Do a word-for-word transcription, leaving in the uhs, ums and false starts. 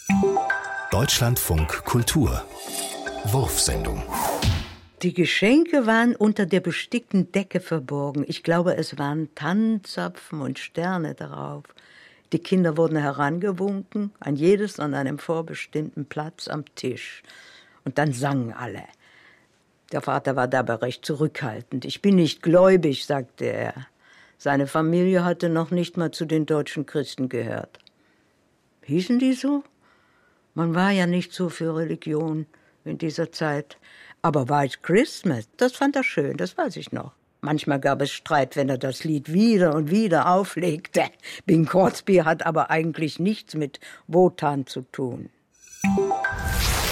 Deutschlandfunk Kultur Wurfsendung. Die Geschenke waren unter der bestickten Decke verborgen. Ich glaube, es waren Tannenzapfen und Sterne darauf. Die Kinder wurden herangewunken, an jedes an einem vorbestimmten Platz am Tisch. Und dann sangen alle. Der Vater war dabei recht zurückhaltend. Ich bin nicht gläubig, sagte er. Seine Familie hatte noch nicht mal zu den deutschen Christen gehört. Hießen die so? Man war ja nicht so für Religion in dieser Zeit. Aber White Christmas, das fand er schön, das weiß ich noch. Manchmal gab es Streit, wenn er das Lied wieder und wieder auflegte. Bing Crosby hat aber eigentlich nichts mit Wotan zu tun.